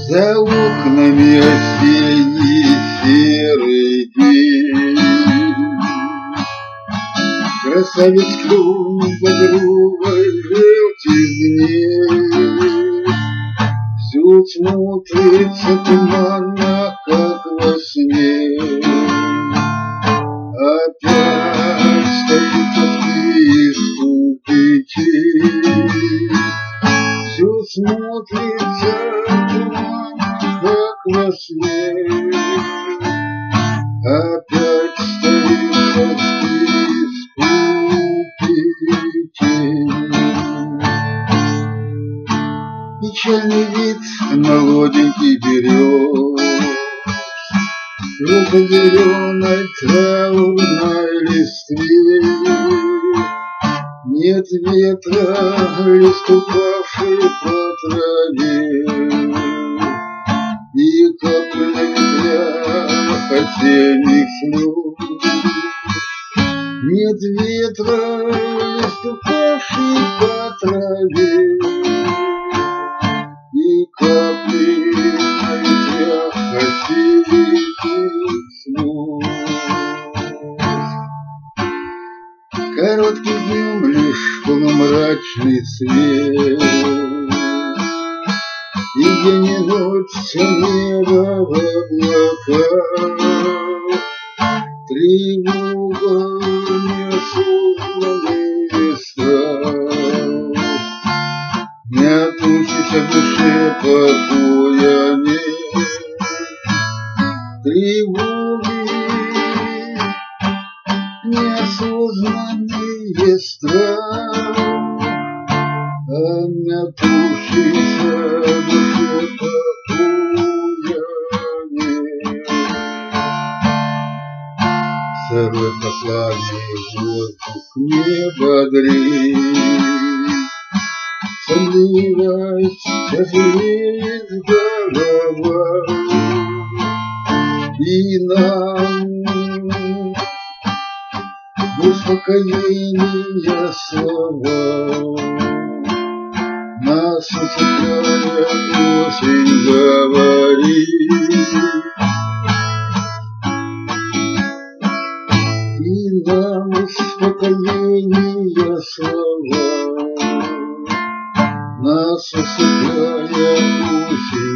За окнами осенний серый день. Красавец клюнул багровой желтизне. Всё смотрится туманно, как во сне. Опять стоит в скупе тень. Всё смотрится туманно, как во сне. Опять стоит в скупе тень. Печальный вид молоденький берез, желто-зеленой траурной листве. Нет ветра, лист упавший по траве, и капли на ветвях осенних слез. Нет ветра, лист упавший по траве, и капли на ветвях осенних слез. Коротким днем лишь полумрачный свет, и день и ночь все небо в облаках. Тревога, неосознанный страх, мятущийся в душе покоя нет. Тревоги, неосознанный страх, а мятущийся в душе покоя нет. Сырой прохладный воздух не бодрит, сонливость тяжелеет голова, и нам успокоения слова. Нас усыпляет осень говорит, и нам успокоения слова. Нас усыпляет осень.